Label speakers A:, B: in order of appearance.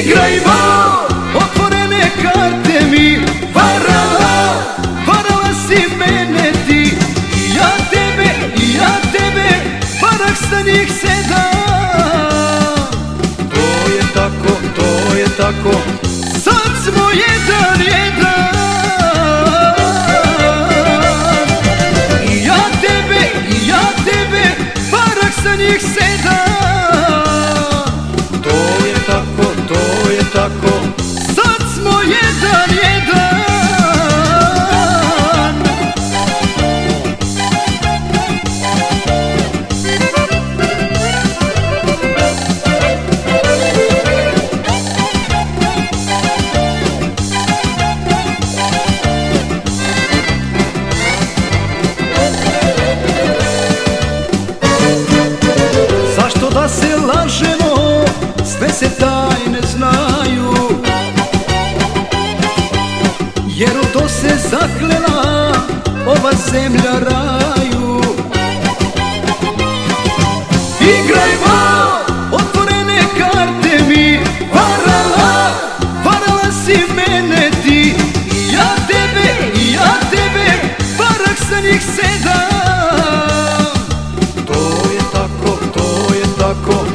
A: Igrajmo, otvorene karte mi. Varala si mene ti. I ja tebe, varak sa njih 7. To je tako, sad smo 1:1. I ja tebe, varak sa njih 7. To je tako, sad smo 1:1. Zašto da se lažemo, sve se tajne znaju, jer u to se zaklela ova zemlja raju. Igrajmo, otvorene karte mi. Varala si mene ti. I ja tebe, varak sa njih 7. To je tako,